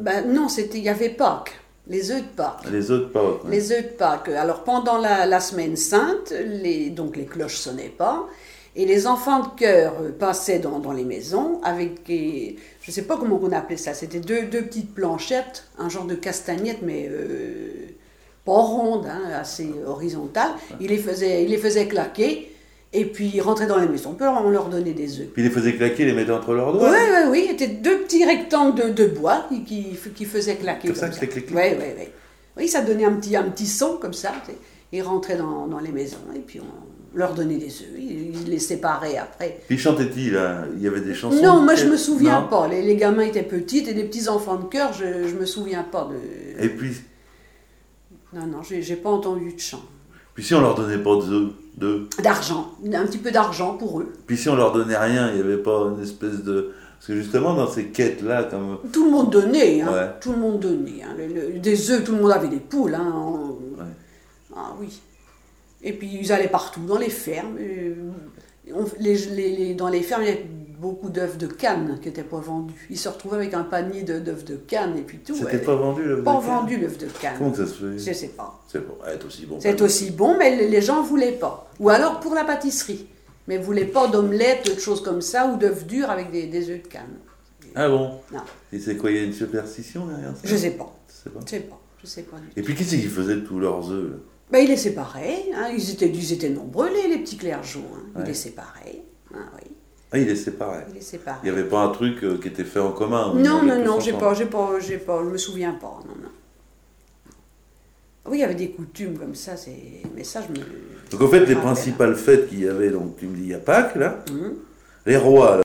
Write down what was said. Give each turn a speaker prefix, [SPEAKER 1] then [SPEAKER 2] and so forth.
[SPEAKER 1] Ben non, il y avait Pâques, les œufs de Pâques.
[SPEAKER 2] Les œufs de Pâques. Ouais.
[SPEAKER 1] Les œufs de Pâques. Alors pendant la semaine sainte, donc les cloches sonnaient pas, et les enfants de chœur passaient dans les maisons avec des, je ne sais pas comment on appelait ça, c'était deux petites planchettes, un genre de castagnette, mais pas ronde, hein, assez horizontale. Ils les faisaient claquer. Et puis ils rentraient dans la maison, on leur donnait des œufs.
[SPEAKER 2] Puis ils les faisaient claquer, les mettaient entre leurs doigts.
[SPEAKER 1] Oui, c'était deux petits rectangles de bois qui faisaient claquer.
[SPEAKER 2] Comme ça, clic.
[SPEAKER 1] Oui. Oui, ça donnait un petit son comme ça. Ils rentraient dans les maisons et puis on leur donnait des œufs. Ils les séparaient après.
[SPEAKER 2] Puis chantaient-ils, là? Il y avait des chansons?
[SPEAKER 1] Non, moi je me souviens pas. Les gamins étaient petits et des petits enfants de chœur, je me souviens pas de.
[SPEAKER 2] Et puis.
[SPEAKER 1] Non, j'ai pas entendu de chant.
[SPEAKER 2] Puis si on leur donnait pas
[SPEAKER 1] d'argent, un petit peu d'argent pour eux.
[SPEAKER 2] Puis si on leur donnait rien, il n'y avait pas une espèce de... Parce que justement, dans ces quêtes-là, comme...
[SPEAKER 1] Tout le monde donnait, hein.
[SPEAKER 2] Ouais.
[SPEAKER 1] Tout le monde donnait. Hein. Des œufs, tout le monde avait des poules. Hein.
[SPEAKER 2] Ouais.
[SPEAKER 1] Ah oui. Et puis ils allaient partout, dans les fermes. Dans les fermes, il y avait beaucoup d'œufs de Cannes qui n'étaient pas vendus. Ils se retrouvaient avec un panier d'œufs de Cannes et puis tout.
[SPEAKER 2] C'était pas vendu, l'œuf de Cannes?
[SPEAKER 1] Pas vendu, l'œuf de Cannes.
[SPEAKER 2] Comment ça se fait?
[SPEAKER 1] Je sais pas.
[SPEAKER 2] C'est bon, être aussi bon.
[SPEAKER 1] C'est aussi bon, mais les gens ne voulaient pas. Ou alors pour la pâtisserie. Mais ne voulaient pas d'omelette, de choses comme ça, ou d'œufs durs avec des œufs de Cannes.
[SPEAKER 2] Ah bon?
[SPEAKER 1] Non.
[SPEAKER 2] Et c'est quoi, il y a une superstition derrière ça?
[SPEAKER 1] Je sais pas.
[SPEAKER 2] Je
[SPEAKER 1] sais pas.
[SPEAKER 2] Et puis, qu'est-ce qu'ils faisaient de tous leurs œufs, là?
[SPEAKER 1] Ben, ils les séparaient. Hein. Ils étaient nombreux, les petits clergeaux. Hein.
[SPEAKER 2] Ouais.
[SPEAKER 1] Ils les séparaient. Ah, oui.
[SPEAKER 2] Ah, ils les séparaient. Il n'y avait pas un truc qui était fait en commun?
[SPEAKER 1] Non, je me souviens pas. Non. Oui, il y avait des coutumes comme ça, mais ça, je me...
[SPEAKER 2] Donc, en fait, les principales fêtes qu'il y avait, donc, tu me dis, il y a Pâques, là. Les rois, là.